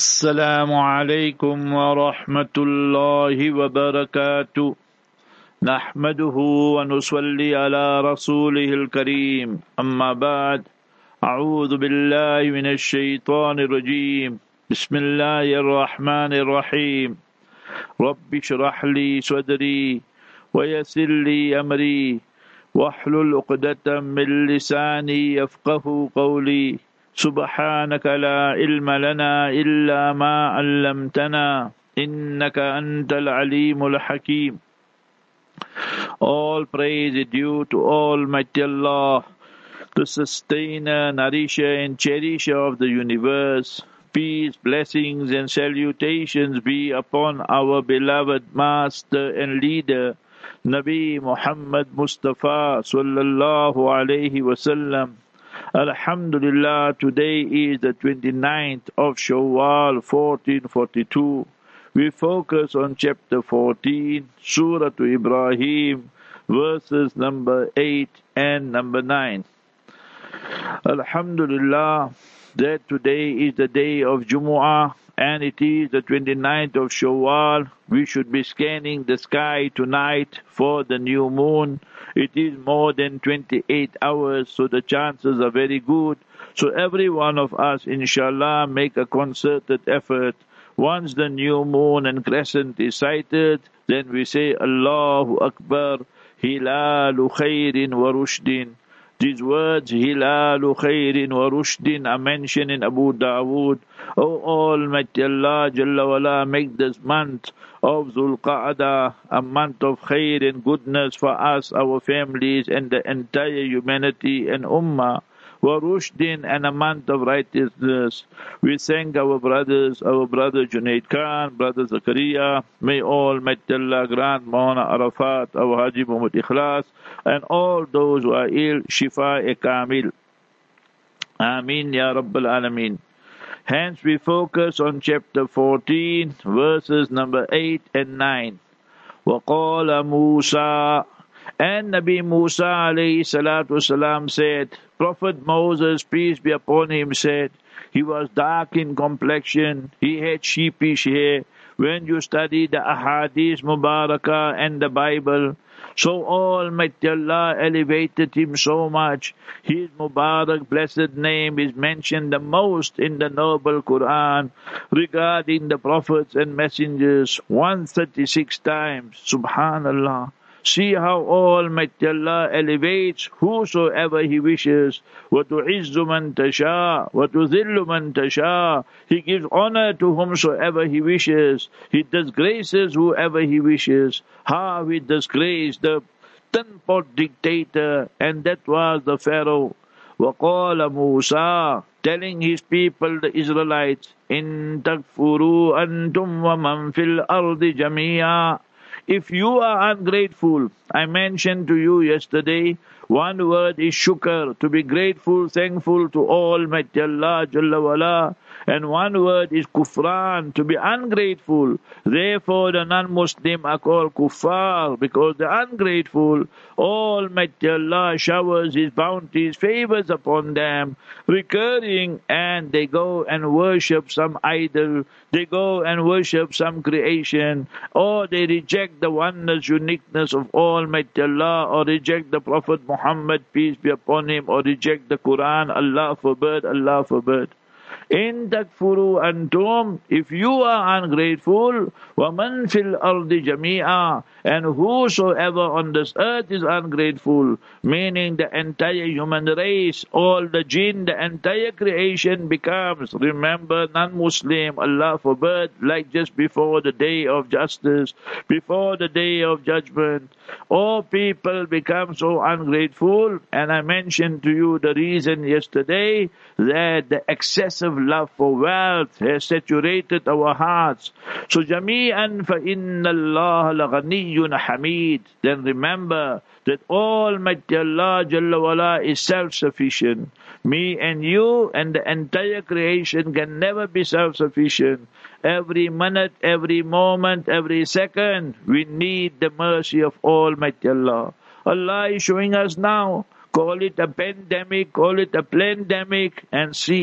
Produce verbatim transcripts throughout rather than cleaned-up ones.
السلام عليكم ورحمة الله وبركاته. نحمده ونصلي على رسوله الكريم. أما بعد، أعوذ بالله من الشيطان الرجيم. بسم الله الرحمن الرحيم. رب اشرح لي صدري ويسر لي أمري واحلل عقدة من لساني يفقه قولي. سبحانك لا علم لنا إلا ما علمتنا إنك أنت العليم الحكيم. All praise is due to Almighty Allah, the sustainer, nourisher and cherisher of the universe. Peace, blessings and salutations be upon our beloved master and leader, Nabi Muhammad Mustafa sallallahu alayhi wasallam. Alhamdulillah, today is the twenty-ninth of Shawwal fourteen forty-two. We focus on chapter fourteen, Surah to Ibrahim, verses number eight and number nine. Alhamdulillah, that today is the day of Jumu'ah and it is the twenty-ninth of Shawwal. We should be scanning the sky tonight for the new moon. It is more than twenty-eight hours, so the chances are very good. So every one of us, inshallah, make a concerted effort. Once the new moon and crescent is sighted, then we say, Allahu Akbar, Hilalu Khairin wa Rushdin. These words, Hilalu Khairin wa Rushdin, are mentioned in Abu Dawood. O Almighty Allah, Jalla wala, make this month of Dhul Qa'dah a month of khair and goodness for us, our families, and the entire humanity and ummah. Wa Rushdin, and a month of righteousness. We thank our brothers, our brother Junaid Khan, brother Zakaria. May Almighty Allah grant Maulana Arafat, our Haji Muhammad Ikhlas, and all those who are ill, Shifa-e Kamil. Ameen Ya Rabbal Alameen. Hence we focus on chapter fourteen, verses number eight and nine. وَقَالَ Musa, and Nabi Musa alayhi salatu wasalam said, Prophet Moses, peace be upon him, said, he was dark in complexion, he had sheepish hair. When you study the Ahadith Mubarakah and the Bible, so Almighty Allah elevated him so much. His Mubarak blessed name is mentioned the most in the noble Quran regarding the prophets and messengers, one hundred thirty-six times. Subhanallah. See how Almighty Allah elevates whosoever He wishes. وَتُعِزُّ مَنْ تَشَاءُ وَتُذِلُّ مَنْ تَشَاءُ. He gives honor to whomsoever He wishes. He disgraces whoever He wishes. How He disgraced the ten-pot dictator, and that was the Pharaoh. وَقَالَ Musa, telling his people, the Israelites, إِن تَكْفُرُوا أَنْتُمْ وَمَنْ فِي الْأَرْضِ جَمِيعًا. If you are ungrateful, I mentioned to you yesterday, one word is shukr, to be grateful, thankful to Almighty Allah Jalla wala, and one word is kufran, to be ungrateful. Therefore the non-Muslim are called kuffar, because they are ungrateful. Almighty Allah showers His bounties, favors upon them, recurring, and they go and worship some idol, they go and worship some creation, or they reject the oneness, uniqueness of Almighty Allah, or reject the Prophet Muhammad, peace be upon him, or reject the Quran. Allah forbid, Allah forbid. In takfuru antum, if you are ungrateful, وَمَنْ فِي الْأَرْضِ جَمِيعًا, and whosoever on this earth is ungrateful, meaning the entire human race, all the jinn, the entire creation becomes, remember, non-Muslim, Allah forbid, like just before the day of justice, before the day of judgment, all people become so ungrateful. And I mentioned to you the reason yesterday, that the excessive love for wealth has saturated our hearts. So jami'an fa inna Allah laghaniyyun hamid. Then remember that Almighty Allah Jalla wala is self-sufficient. Me and you and the entire creation can never be self-sufficient. Every minute, every moment, every second, we need the mercy of Almighty Allah. Allah is showing us now. Call it a pandemic, call it a plandemic, and see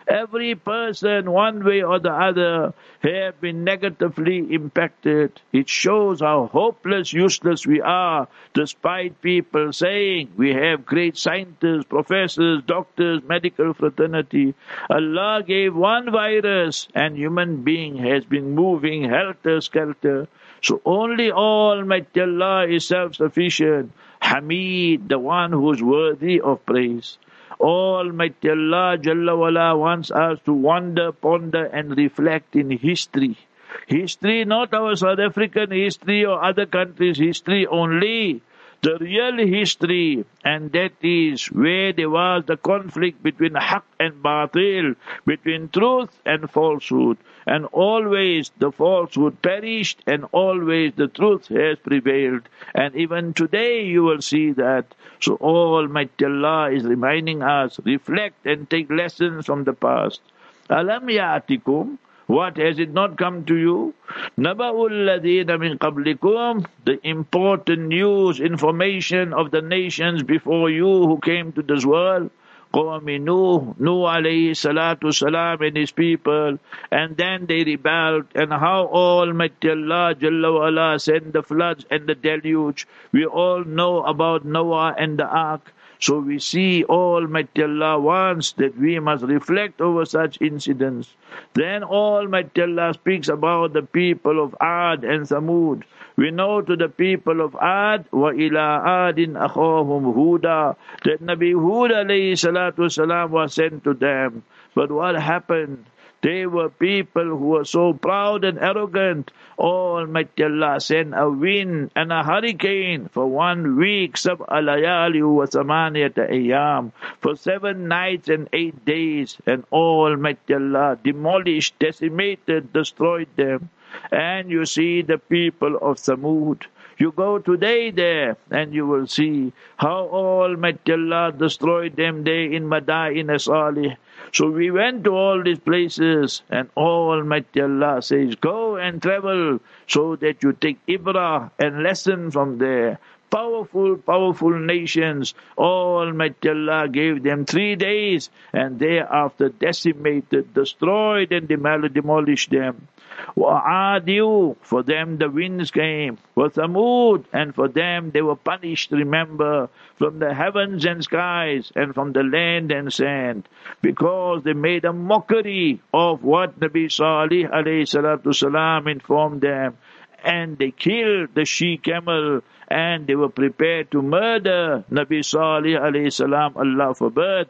Every person, one way or the other, have been negatively impacted. It shows how hopeless, useless we are, despite people saying we have great scientists, professors, doctors, medical fraternity. Allah gave one virus and human being has been moving helter-skelter. So only Almighty Allah is self-sufficient. Hamid, the one who is worthy of praise. Almighty Allah Jalla wala wants us to wonder, ponder and reflect in history. History, not our South African history or other countries' history only. The real history, and that is where there was the conflict between haqq and batil, between truth and falsehood. And always the falsehood perished and always the truth has prevailed. And even today you will see that. So Almighty Allah is reminding us, reflect and take lessons from the past. Alam ya'atikum, what, has it not come to you? Naba'ul ladina min qablikum, the important news, information of the nations before you who came to this world. Qawmi Nuh, Nuh alayhi salatu salam and his people, and then they rebelled, and how Almighty Allah Jalla wa ala sent the floods and the deluge. We all know about Noah and the ark. So we see Almighty Allah wants that we must reflect over such incidents. Then Almighty Allah speaks about the people of Ad and Thamud. We know to the people of Ad, wa ila Adin akhahum Huda, that Nabi Hud alayhi salatu salam was sent to them. But what happened? They were people who were so proud and arrogant. Almighty Allah sent a wind and a hurricane for one week, sab'a layali wa thamaniyata ayyam, for seven nights and eight days. And Almighty Allah demolished, decimated, destroyed them. And you see the people of Thamud. You go today there and you will see how Almighty Allah destroyed them there in Madain Salih. So we went to all these places and Almighty Allah says, go and travel so that you take ibrah and lesson from there. Powerful, powerful nations. Almighty Allah gave them three days and thereafter decimated, destroyed and demolished them. وَعَادِيُّ, for them the winds came. وَثَمُودَ, and for them they were punished, remember, from the heavens and skies and from the land and sand, because they made a mockery of what Nabi Salih alayhi salatu salam informed them. And they killed the she-camel and they were prepared to murder Nabi Salih alayhi salam, Allah forbid.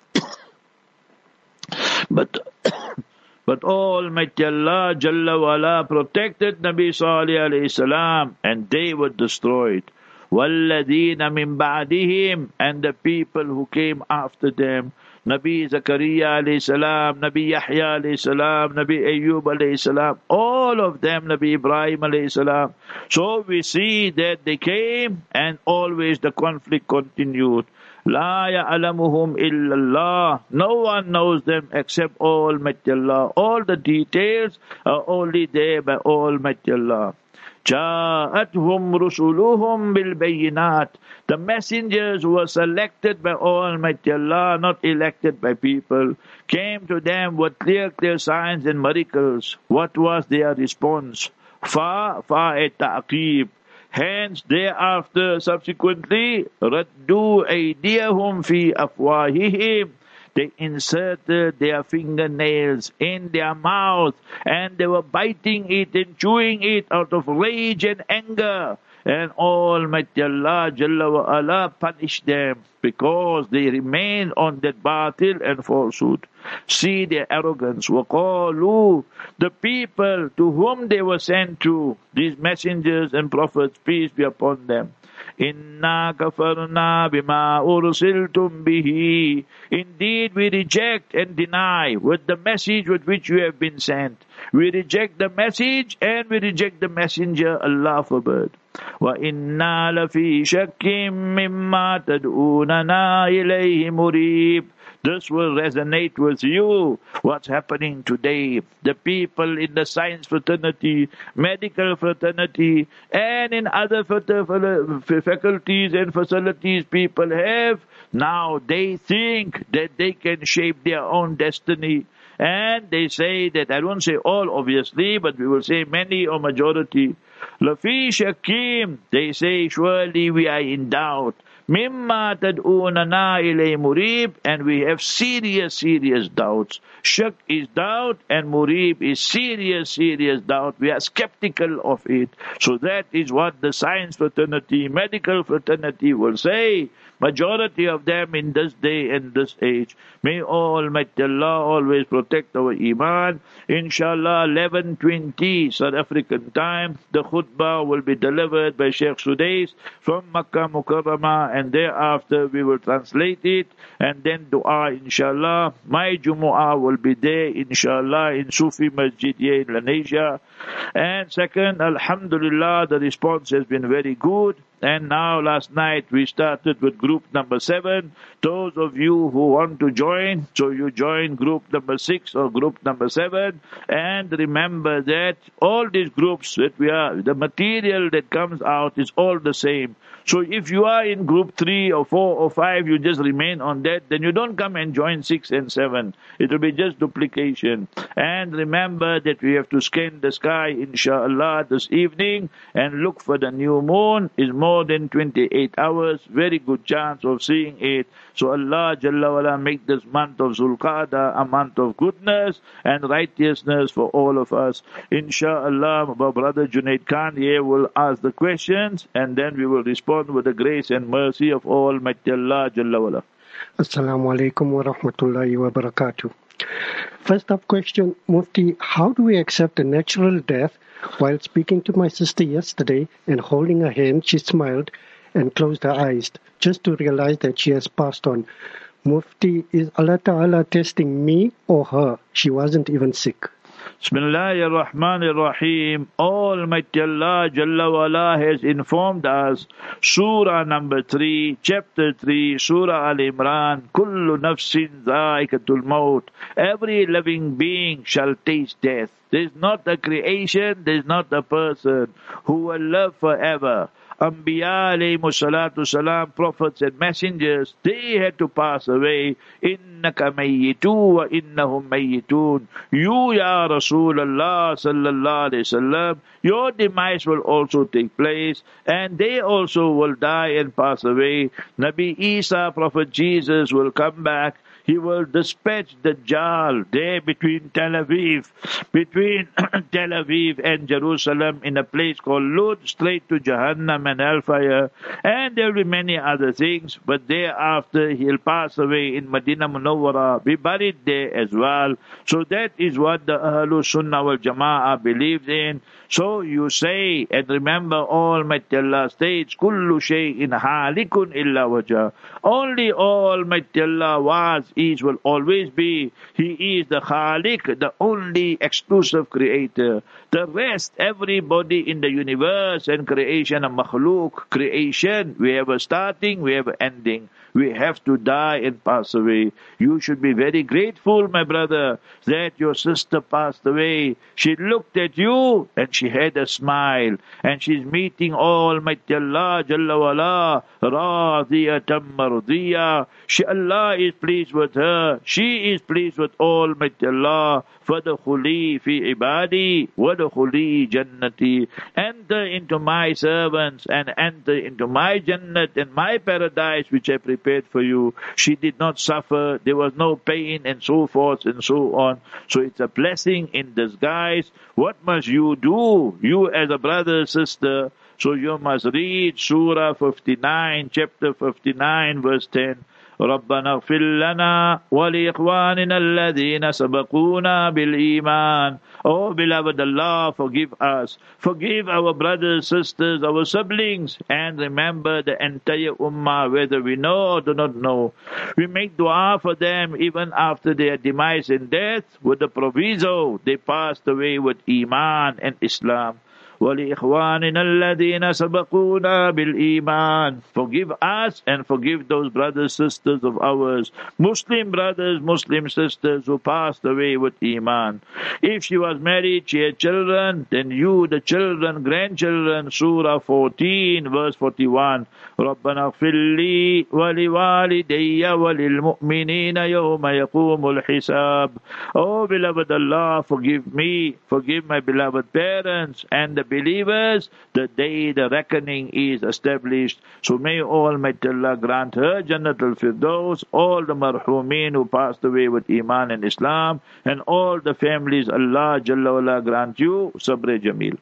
But But Almighty Allah Jalla wa ala protected Nabi Salih alayhi salam and they were destroyed. وَالَّذِينَ مِن بَعْدِهِمْ, and the people who came after them. Nabi Zakaria alayhi salam, Nabi Yahya alayhi salam, Nabi Ayyub alayhi salam, all of them, Nabi Ibrahim alayhi salam. So we see that they came and always the conflict continued. La ya'lamuhum illallah. No one knows them except Almighty Allah. All the details are only there by Almighty Allah. Ja'atuhum rusuluhum bil bayinat. The messengers who were selected by Almighty Allah, not elected by people, came to them with clear, clear signs and miracles. What was their response? Fa fa'et ta'qib. Hence, thereafter, subsequently, raddu aydiyahum fi afwahihim. They inserted their fingernails in their mouth and they were biting it and chewing it out of rage and anger. And Almighty Allah Jalla wa ala punished them because they remained on that batil and falsehood. See their arrogance. وَقَالُوا, the people to whom they were sent to, these messengers and prophets, peace be upon them. Inna kafarna bima ursiltum bihi. Indeed, we reject and deny with the message with which you have been sent. We reject the message and we reject the messenger, Allah forbid. Wa inna lafi shakkim mimma tad'unana ilayhi murib. This will resonate with you. What's happening today? The people in the science fraternity, medical fraternity, and in other faculties and facilities people have, now they think that they can shape their own destiny. And they say that, I won't say all obviously, but we will say many or majority. Lafi Shakim, they say, surely we are in doubt. Mimma tad'unana ilay murib, and we have serious, serious doubts. Shak is doubt, and murib is serious, serious doubt. We are skeptical of it. So that is what the science fraternity, medical fraternity will say. Majority of them in this day and this age. May Almighty Allah always protect our iman. Inshallah, eleven twenty South African time, the khutbah will be delivered by Sheikh Sudais from Makkah Mukarramah, and thereafter we will translate it, and then dua inshallah. My Jumu'ah will be there inshallah in Sufi Masjid here in Lanesia. And second, alhamdulillah, the response has been very good. And now last night we started with group number seven. Those of you who want to join, so you join group number six or group number seven. And remember that all these groups that we are, the material that comes out is all the same. So if you are in group three or four or five, you just remain on that, then you don't come and join six and seven. It will be just duplication. And remember that we have to scan the sky, inshallah, this evening and look for the new moon. Is more than twenty-eight hours. Very good chance of seeing it. So Allah Jalla wala make this month of Zulqa'dah a month of goodness and righteousness for all of us. Inshallah, our brother Junaid Khan here will ask the questions, and then we will respond with the grace and mercy of Almighty Allah Jalla wala. Assalamu alaikum wa rahmatullahi wa barakatuh. First up question, Mufti, how do we accept a natural death? While speaking to my sister yesterday and holding her hand, she smiled and closed her eyes just to realize that she has passed on. Mufti, is Allah Ta'ala testing me or her? She wasn't even sick. Bismillahir Rahmanir Rahim. Almighty Allah Jalla wala has informed us, Surah number three, chapter three, Surah Al-Imran, Kullu nafsin dha'iqatul maut. Every living being shall taste death. There is not a creation, there is not a person who will live forever. Anbiya alayhimu salatu salam, prophets and messengers, they had to pass away. Innaka mayyitu wa innahum mayyitun. You, Ya Rasulullah sallallahu alayhi wasallam, your demise will also take place, and they also will die and pass away. Nabi Isa, Prophet Jesus, will come back. He will dispatch the Dajjal there between Tel Aviv, between Tel Aviv and Jerusalem, in a place called Lud, straight to Jahannam and hellfire. And there will be many other things, but thereafter he'll pass away in Medina Munawwara, be buried there as well. So that is what the Ahlus Sunnah wal Jama'ah believes in. So you say, and remember Almighty Allah states, Kullu shay'in halikun illa wajah. Only Almighty Allah was, is, will always be. He is the Khaliq, the only exclusive creator. The rest, everybody in the universe and creation of makhluk, creation, we have a starting, we have an ending. We have to die and pass away. You should be very grateful, my brother, that your sister passed away. She looked at you and she had a smile, and she's meeting Almighty Allah Jalla wala, radiyatan mardiyah. She, Allah is pleased with her. She is pleased with Almighty Allah. Fadkhuli fi ibadi wadkhuli jannati. Enter into my servants and enter into my jannat and my paradise which I prepared for you. She did not suffer. There was no pain and so forth and so on. So it's a blessing in disguise. What must you do? You as a brother, sister, so you must read Surah fifty-nine, chapter fifty-nine, verse ten. رَبَّنَا اغْفِرْ لَنَا وَلِإِخْوَانِنَا الَّذِينَ سَبَقُونَا بِالْإِيمَانِ. Oh, beloved Allah, forgive us. Forgive our brothers, sisters, our siblings, and remember the entire ummah, whether we know or do not know. We make dua for them even after their demise and death, with the proviso they passed away with Iman and Islam. وَلِإِخْوَانِنَا الَّذِينَ سَبَقُونَا بِالْإِيمَانِ. Forgive us and forgive those brothers, sisters of ours, Muslim brothers, Muslim sisters who passed away with Iman. If she was married, she had children, then you, the children, grandchildren, Surah fourteen, verse forty-one. رَبَّنَا اغْفِرْ لِي وَلِوَالِدَيَّ وَلِلْمُؤْمِنِينَ يَوْمَ يَقُومُ الْحِسَابِ. Oh, beloved Allah, forgive me, forgive my beloved parents and the believers the day the reckoning is established. So may Almighty Allah grant her Jannatul Firdaus, all the marhumin who passed away with Iman and Islam, and all the families. Allah Jalla wala grant you Sabr Jameel.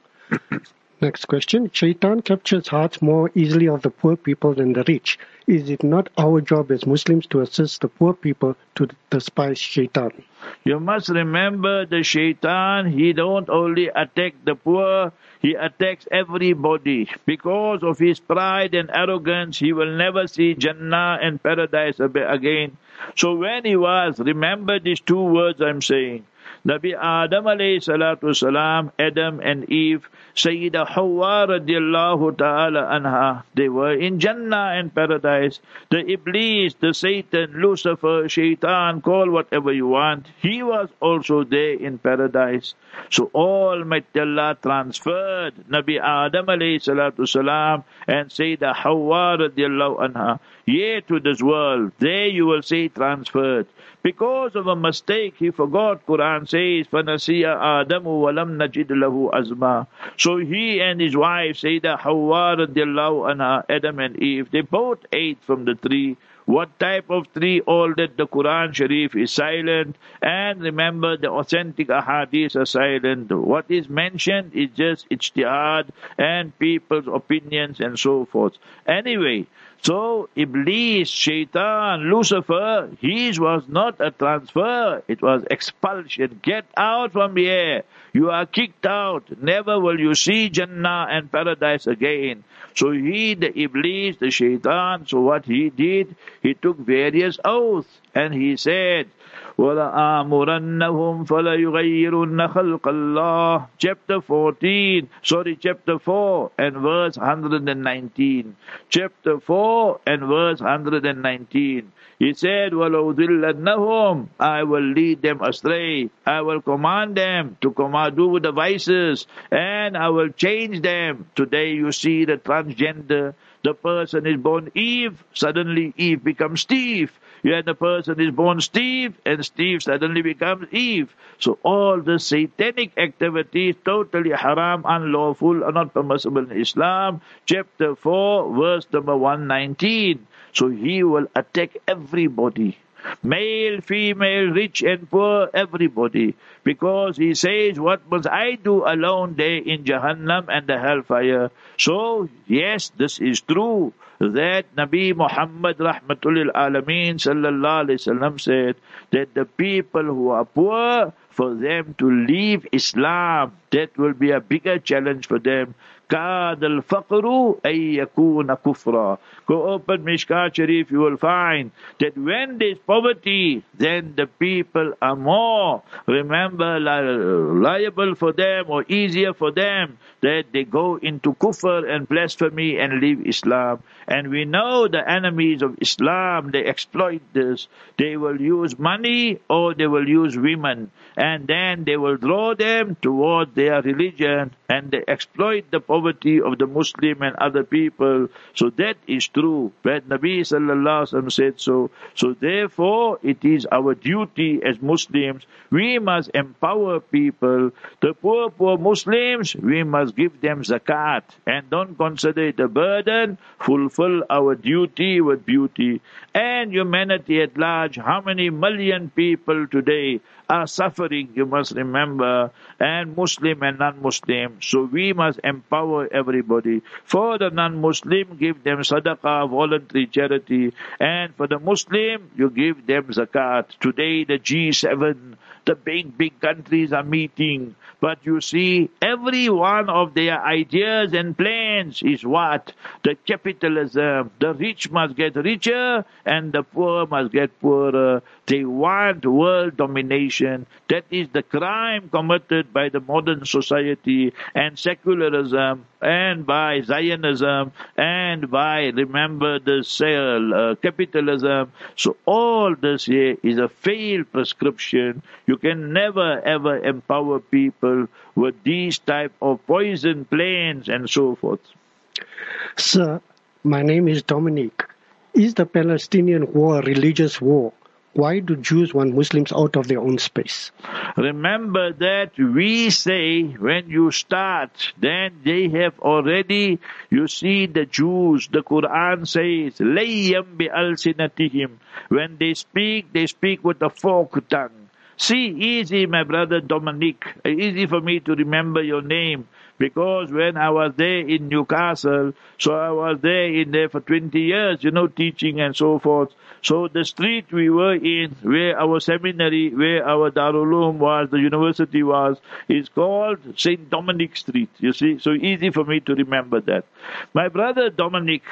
Next question. Shaitan captures hearts more easily of the poor people than the rich. Is it not our job as Muslims to assist the poor people to despise Shaitan? You must remember the Shaitan, he don't only attack the poor, he attacks everybody. Because of his pride and arrogance, he will never see Jannah and paradise again. So when he was, remember these two words I'm saying. Nabi Adam alayhi salatu salam, Adam and Eve, Sayyidah Hawa radiallahu ta'ala anha, they were in Jannah and paradise. The Iblis, the Satan, Lucifer, Shaitan, call whatever you want, he was also there in paradise. So Almighty Allah transferred Nabi Adam alayhi salatu salam and Sayyidah Hawa radiallahu anha here to this world. There you will say transferred. Because of a mistake, he forgot. Quran says, فَنَسِيَ آدَمُ وَلَمْ نَجِدْ لَهُ أَزْمًا. So he and his wife, Sayyidah Hawa radiallahu anha, Adam and Eve, they both ate from the tree. What type of tree? All that the Quran Sharif is silent. And remember, the authentic ahadith are silent. What is mentioned is just ijtihad and people's opinions and so forth. Anyway, so Iblis, Shaitan, Lucifer, his was not a transfer, it was expulsion. Get out from here. You are kicked out. Never will you see Jannah and paradise again. So he, the Iblis, the Shaitan, so what he did, he took various oaths and he said, وَلَآمُرَنَّهُمْ فَلَيُغَيِّرُنَّ خَلْقَ اللَّهِ. Chapter fourteen, sorry, chapter four and verse one hundred nineteen. Chapter four and verse one hundred nineteen. He said, وَلَوْذِلَّنَّهُمْ, I will lead them astray. I will command them to command, do the vices, and I will change them. Today you see the transgender. The person is born Eve, suddenly Eve becomes Steve. And the person is born Steve, and Steve suddenly becomes Eve. So all the satanic activities, totally haram, unlawful, are not permissible in Islam. Chapter four, verse number one nineteen. So he will attack everybody. Male, female, rich and poor, everybody. Because he says, what must I do alone there in Jahannam and the hellfire? So, yes, this is true. That Nabi Muhammad rahmatul alameen sallallahu alayhi wasallam said that the people who are poor, for them to leave Islam, that will be a bigger challenge for them. كَادَ الْفَقْرُ أَن يَكُونَ كُفْرًا. Go open Mishkat Sharif, you will find that when there is poverty, then the people are more, remember, li- liable for them or easier for them that they go into kufr and blasphemy and leave Islam. And we know the enemies of Islam, they exploit this. They will use money or they will use women. And then they will draw them toward their religion and they exploit the poverty of the Muslim and other people. So that is true. But Nabi sallallahu alaihi wasallam said so. So therefore, it is our duty as Muslims, we must empower people. The poor, poor Muslims, we must give them zakat. And don't consider it a burden. Fulfill our duty with beauty. And humanity at large, how many million people today are suffering, you must remember, and Muslim and non-Muslim. So we must empower everybody. For the non-Muslim, give them sadaqah, voluntary charity. And for the Muslim, you give them zakat. Today the G seven, the big, big countries are meeting. But you see, every one of their ideas and plans is what? The capitalism. The rich must get richer and the poor must get poorer. They want world domination. That is the crime committed by the modern society and secularism and by Zionism and by, remember, the sale, uh, capitalism. So all this here is a failed prescription. You can never ever empower people with these type of poison plans and so forth. Sir, my name is Dominic. Is the Palestinian war a religious war? Why do Jews want Muslims out of their own space? Remember that we say when you start, then they have already, you see the Jews, the Quran says, لَيَّمْ بِأَلْسِنَتِهِمْ. When they speak, they speak with a forked tongue. See, easy, my brother Dominic, easy for me to remember your name. Because when I was there in Newcastle, so I was there in there for twenty years, you know, teaching and so forth. So the street we were in, where our seminary, where our Darul Uloom was, the university was, is called Saint Dominic Street, you see. So easy for me to remember that. My brother Dominic,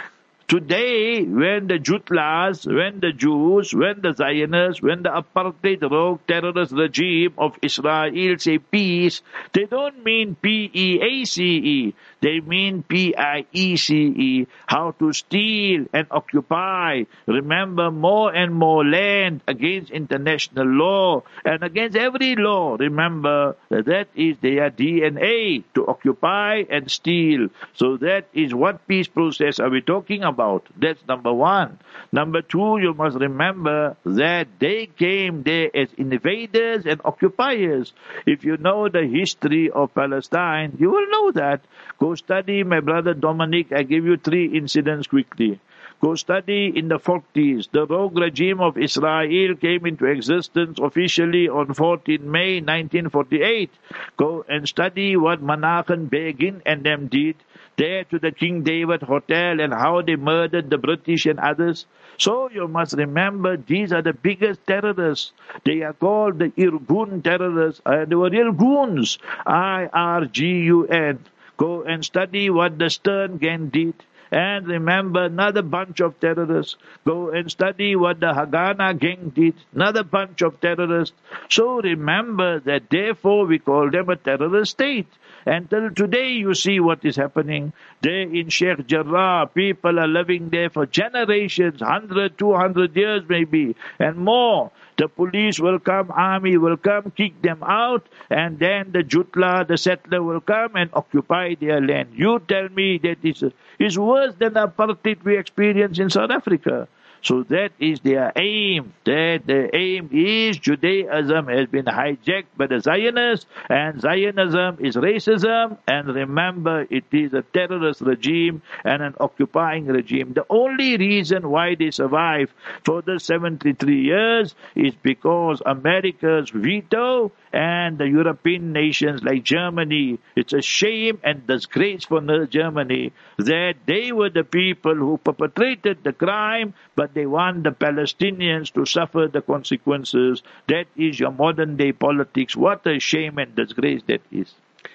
today, when the Jutlas, when the Jews, when the Zionists, when the apartheid rogue terrorist regime of Israel say peace, they don't mean P E A C E. They mean P I E C E, how to steal and occupy, remember, more and more land against international law and against every law. Remember, that is their D N A, to occupy and steal. So that is what peace process are we talking about. That's number one. Number two, you must remember that they came there as invaders and occupiers. If you know the history of Palestine, you will know that. Go study, my brother Dominic. I give you three incidents quickly. Go study in the forties. The rogue regime of Israel came into existence officially on fourteenth May nineteen forty-eight. Go and study what Menachem Begin and them did there to the King David Hotel and how they murdered the British and others. So you must remember, these are the biggest terrorists. They are called the Irgun terrorists. Uh, they were real goons. I R G U N. Go and study what the Stern gang did. And remember, another bunch of terrorists. Go and study what the Haganah gang did. Another bunch of terrorists. So remember that therefore we call them a terrorist state. Until today you see what is happening. There in Sheikh Jarrah, people are living there for generations, one hundred, two hundred years maybe, and more. The police will come, army will come, kick them out, and then the Jutla, the settler will come and occupy their land. You tell me that is, is worse than the apartheid we experience in South Africa. So that is their aim. That the aim is Judaism has been hijacked by the Zionists, and Zionism is racism, and remember, it is a terrorist regime and an occupying regime. The only reason why they survive for the seventy-three years is because America's veto and the European nations like Germany. It's a shame and disgrace for Germany that they were the people who perpetrated the crime, but they want the Palestinians to suffer the consequences. That is your modern day politics. What a shame and disgrace that is.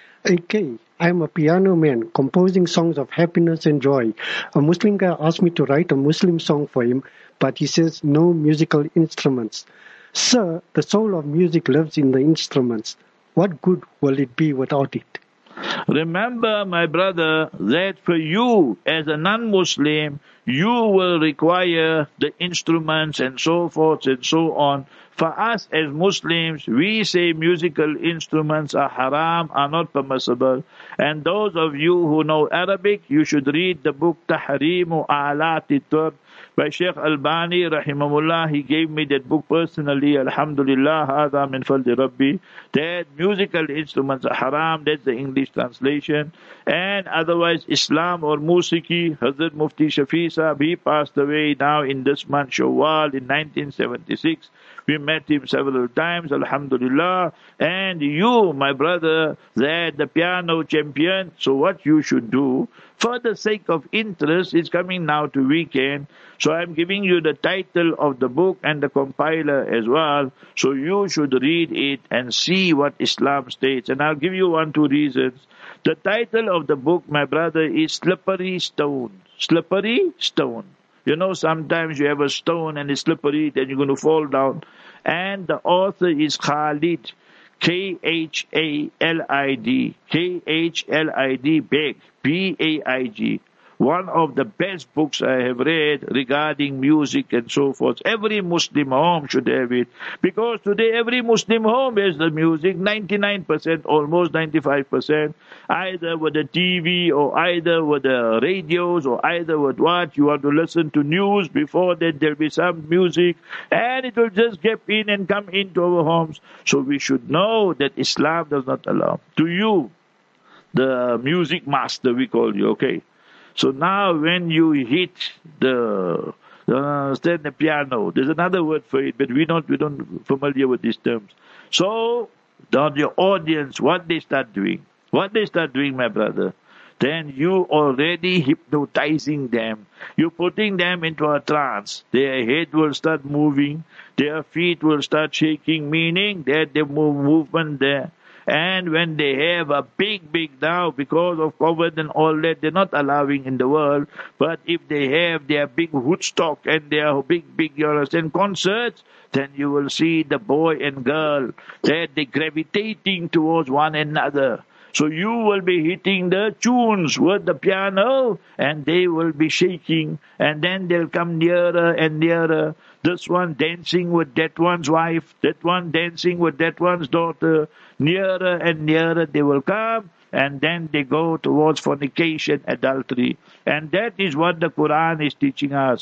Okay, I'm a piano man composing songs of happiness and joy. A Muslim guy asked me to write a Muslim song for him, but he says no musical instruments. Sir, the soul of music lives in the instruments. What good will it be without it? Remember, my brother, that for you as a non-Muslim, you will require the instruments and so forth and so on. For us as Muslims, we say musical instruments are haram, are not permissible. And those of you who know Arabic, you should read the book Tahrimu A'lati Turb by Sheikh Albani rahimahullah. He gave me that book personally. Alhamdulillah, hadha min fadli Rabbi. That musical instruments are haram. That's the English translation. And otherwise, Islam or Musiki, Hazrat Mufti Shafi Sahib, he passed away now in this month Shawwal in nineteen seventy-six. We met him several times, alhamdulillah. And you, my brother, that the piano champion, so what you should do, for the sake of interest, it's coming now to weekend, so I'm giving you the title of the book and the compiler as well, so you should read it and see what Islam states. And I'll give you one, two reasons. The title of the book, my brother, is Slippery Stone. Slippery Stone. You know, sometimes you have a stone and it's slippery, then you're going to fall down. And the author is Khalid, K H A L I D, K H L I D, Beg, B A I G. One of the best books I have read regarding music and so forth. Every Muslim home should have it. Because today every Muslim home has the music, ninety-nine percent, almost ninety-five percent, either with the T V or either with the radios or either with what. You want to listen to news, before that there'll be some music, and it will just get in and come into our homes. So we should know that Islam does not allow. To you, the music master, we call you, okay? So now when you hit the, uh, stand the piano, there's another word for it, but we don't, we don't familiar with these terms. So, down your audience, what they start doing, what they start doing, my brother, then you already hypnotizing them. You're putting them into a trance. Their head will start moving, their feet will start shaking, meaning that the move, movement there. And when they have a big, big now, because of COVID and all that, they're not allowing in the world. But if they have their big Woodstock and their big, big, you understand, concerts, then you will see the boy and girl, that they're gravitating towards one another. So you will be hitting the tunes with the piano, and they will be shaking, and then they'll come nearer and nearer. This one dancing with that one's wife, that one dancing with that one's daughter. Nearer and nearer they will come, and then they go towards fornication, adultery. And that is what the Quran is teaching us.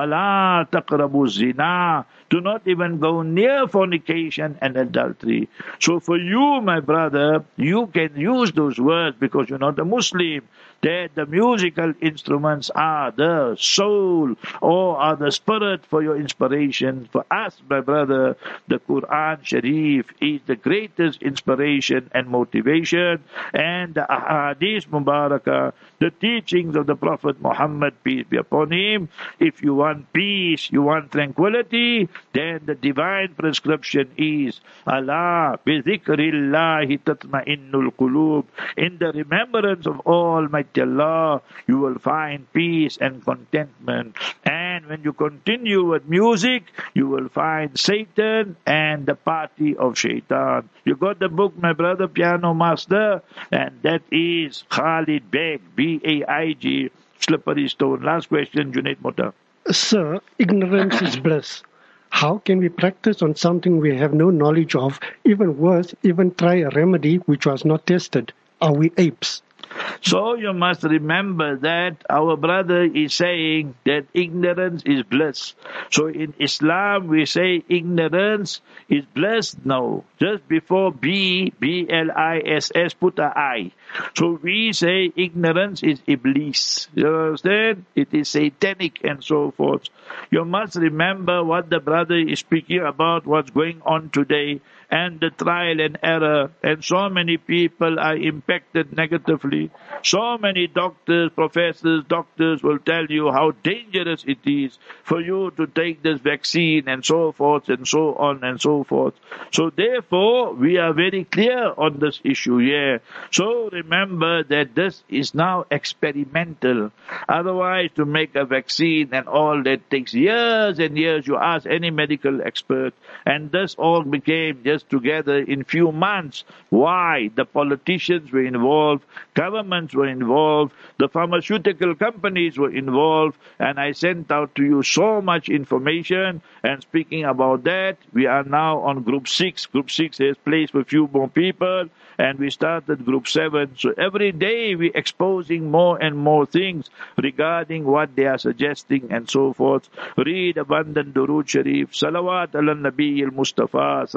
وَلَا تَقْرَبُوا الزِّنَا. Do not even go near fornication and adultery. So for you, my brother, you can use those words because you're not a Muslim, that the musical instruments are the soul or are the spirit for your inspiration. For us, my brother, the Quran Sharif is the greatest inspiration and motivation, and the Ahadith Mubarakah, the teachings of the Prophet Muhammad, peace be upon him. If you want peace, you want tranquility, then the divine prescription is Allah bi dhikrillahi tatma'innul qulub. In the remembrance of Almighty Allah, you will find peace and contentment. And when you continue with music, you will find Satan and the party of Shaitan. You got the book, my brother, Piano Master, and that is Khalid Beg, B A I G, Slippery Stone. Last question, Junaid Mota. Sir, ignorance is bliss. How can we practice on something we have no knowledge of? Even worse, even try a remedy which was not tested. Are we apes? So you must remember that our brother is saying that ignorance is bliss. So in Islam we say ignorance is bliss. No, just before B, B L I S S, put a I. So we say ignorance is Iblis. You understand? It is satanic and so forth. You must remember what the brother is speaking about, what's going on today, and the trial and error, and so many people are impacted negatively. So many doctors, professors, doctors will tell you how dangerous it is for you to take this vaccine and so forth and so on and so forth. So therefore, we are very clear on this issue here. So remember that this is now experimental. Otherwise, to make a vaccine and all that takes years and years. You ask any medical expert, and this all became just together in few months. Why? The politicians were involved, governments were involved, the pharmaceutical companies were involved, and I sent out to you so much information. And speaking about that, we are now on group six. Group six has place for few more people, and we started group seven. So every day we're exposing more and more things regarding what they are suggesting and so forth. Read abundant Durood Sharif, Salawat ala Nabi al-Mustafa sallallahu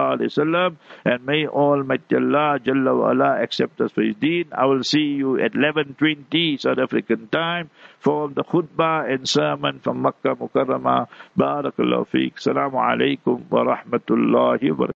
sallallahu alaihi wasallam, and may Almighty Allah Jalla wa Ala accept us for His deen. I will see you at eleven twenty South African time for the khutbah and sermon from Makkah Mukarramah. Barakallahu feek. Assalamu alaikum wa rahmatullahi wa barakatuh.